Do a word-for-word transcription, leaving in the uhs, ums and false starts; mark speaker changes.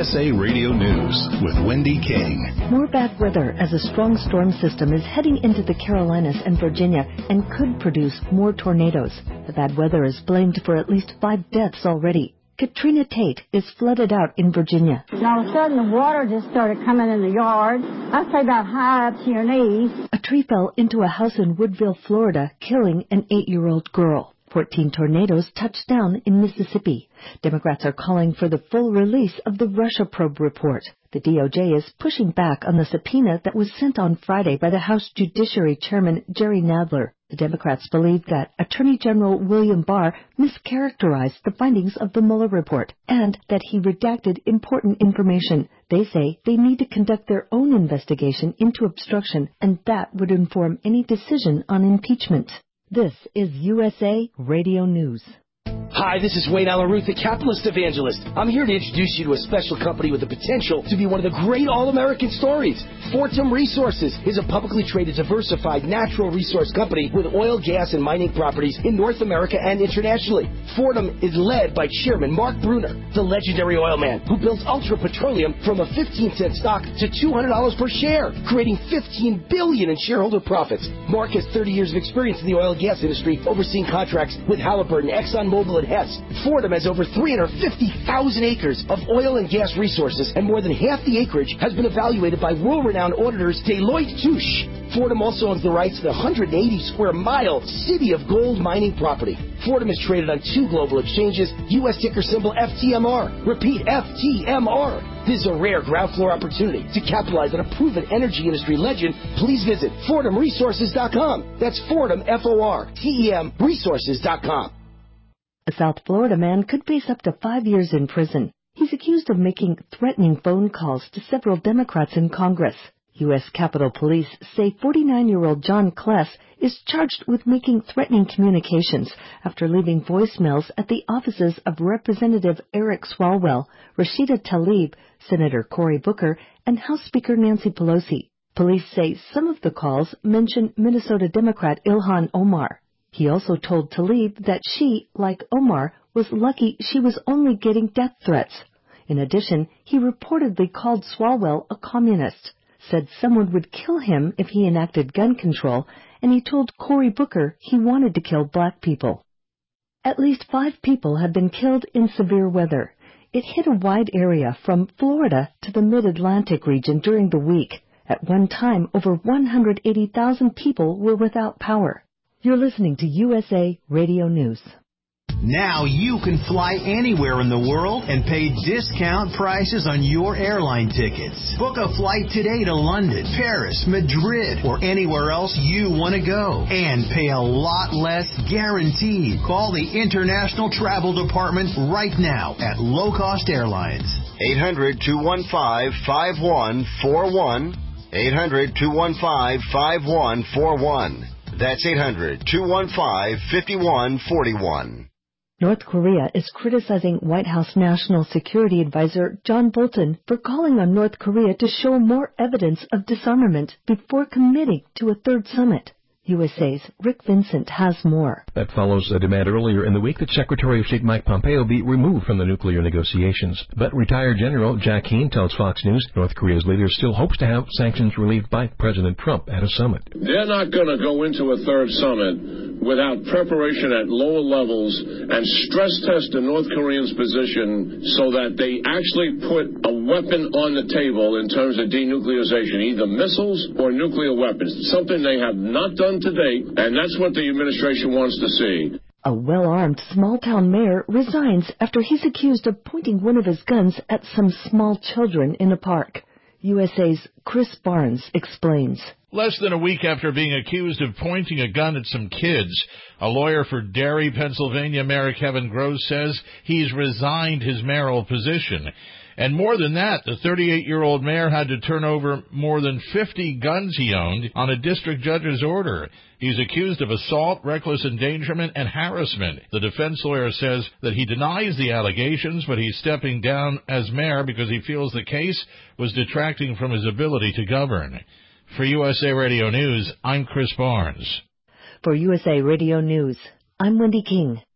Speaker 1: S A Radio News with Wendy King.
Speaker 2: More bad weather as a strong storm system is heading into the Carolinas and Virginia and could produce more tornadoes. The bad weather is blamed for at least five deaths already. Katrina Tate is flooded out in Virginia.
Speaker 3: And all of a sudden, the water just started coming in the yard. I'd say about high up to your knees.
Speaker 2: A tree fell into a house in Woodville, Florida, killing an eight-year-old girl. fourteen tornadoes touched down in Mississippi. Democrats are calling for the full release of the Russia probe report. The D O J is pushing back on the subpoena that was sent on Friday by the House Judiciary Chairman Jerry Nadler. The Democrats believe that Attorney General William Barr mischaracterized the findings of the Mueller report and that he redacted important information. They say they need to conduct their own investigation into obstruction, and that would inform any decision on impeachment. This is U S A Radio News.
Speaker 4: Hi, this is Wayne Alaruth, the Capitalist Evangelist. I'm here to introduce you to a special company with the potential to be one of the great all-American stories. Fortum Resources is a publicly traded, diversified natural resource company with oil, gas, and mining properties in North America and internationally. Fortum is led by Chairman Mark Bruner, the legendary oil man who built Ultra Petroleum from a fifteen cent stock to two hundred dollars per share, creating fifteen billion dollars in shareholder profits. Mark has thirty years of experience in the oil and gas industry, overseeing contracts with Halliburton, ExxonMobil, and Hess. Fortum has over three hundred fifty thousand acres of oil and gas resources, and more than half the acreage has been evaluated by world-renowned auditors Deloitte Touche. Fortum also owns the rights to the one hundred eighty square mile City of Gold mining property. Fortum is traded on two global exchanges, U S ticker symbol F T M R. Repeat, F T M R. This is a rare ground floor opportunity to capitalize on a proven energy industry legend. Please visit Fortum Resources dot com. That's Fortum, F O R T E M, Resources dot com.
Speaker 2: A South Florida man could face up to five years in prison. He's accused of making threatening phone calls to several Democrats in Congress. U S Capitol Police say forty-nine-year-old John Kless is charged with making threatening communications after leaving voicemails at the offices of Representative Eric Swalwell, Rashida Tlaib, Senator Cory Booker, and House Speaker Nancy Pelosi. Police say some of the calls mention Minnesota Democrat Ilhan Omar. He also told Tlaib that she, like Omar, was lucky she was only getting death threats. In addition, he reportedly called Swalwell a communist, said someone would kill him if he enacted gun control, and he told Cory Booker he wanted to kill black people. At least five people have been killed in severe weather. It hit a wide area from Florida to the mid-Atlantic region during the week. At one time, over one hundred eighty thousand people were without power. You're listening to U S A Radio News.
Speaker 5: Now you can fly anywhere in the world and pay discount prices on your airline tickets. Book a flight today to London, Paris, Madrid, or anywhere else you want to go. And pay a lot less guaranteed. Call the International Travel Department right now at Low Cost Airlines.
Speaker 6: eight hundred, two one five, five one four one. eight hundred, two one five, five one four one. That's eight hundred, two one five, five one four one.
Speaker 2: North Korea is criticizing White House National Security Advisor John Bolton for calling on North Korea to show more evidence of disarmament before committing to a third summit. U S A's Rick Vincent has more.
Speaker 7: That follows a demand earlier in the week that Secretary of State Mike Pompeo be removed from the nuclear negotiations. But retired General Jack Keane tells Fox News North Korea's leader still hopes to have sanctions relieved by President Trump at a summit.
Speaker 8: They're not going to go into a third summit without preparation at lower levels and stress test the North Koreans' position so that they actually put a weapon on the table in terms of denuclearization, either missiles or nuclear weapons, something they have not done to date, and that's what the administration wants to see.
Speaker 2: A well-armed small-town mayor resigns after he's accused of pointing one of his guns at some small children in a park. U S A's Chris Barnes explains.
Speaker 9: Less than a week after being accused of pointing a gun at some kids, a lawyer for Derry, Pennsylvania Mayor Kevin Gross says he's resigned his mayoral position. And more than that, the thirty-eight-year-old mayor had to turn over more than fifty guns he owned on a district judge's order. He's accused of assault, reckless endangerment, and harassment. The defense lawyer says that he denies the allegations, but he's stepping down as mayor because he feels the case was detracting from his ability to govern. For U S A Radio News, I'm Chris Barnes.
Speaker 2: For U S A Radio News, I'm Wendy King.